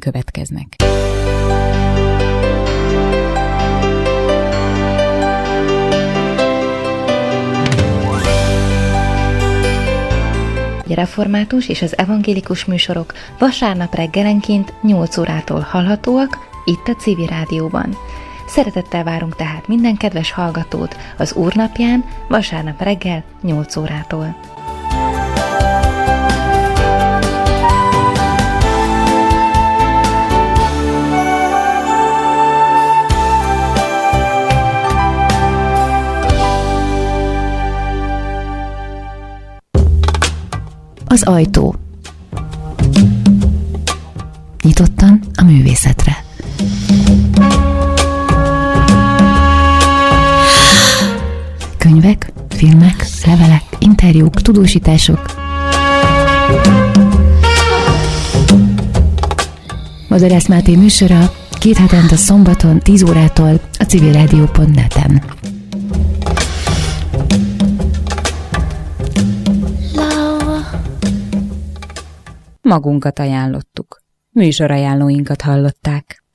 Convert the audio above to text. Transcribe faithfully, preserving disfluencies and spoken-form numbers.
következnek. A református és az evangélikus műsorok vasárnap reggelenként nyolc órától hallhatóak itt a Civil Rádióban. Szeretettel várunk tehát minden kedves hallgatót az Úrnapján vasárnap reggel nyolc órától. Az ajtó. Nyitottan a művészetre. Könyvek, filmek, levelek, interjúk, tudósítások. Madarász Máté műsora két hetente szombaton tíz órától a civilrádió pont net-en. Magunkat ajánlottuk. Műsorajánlóinkat hallották.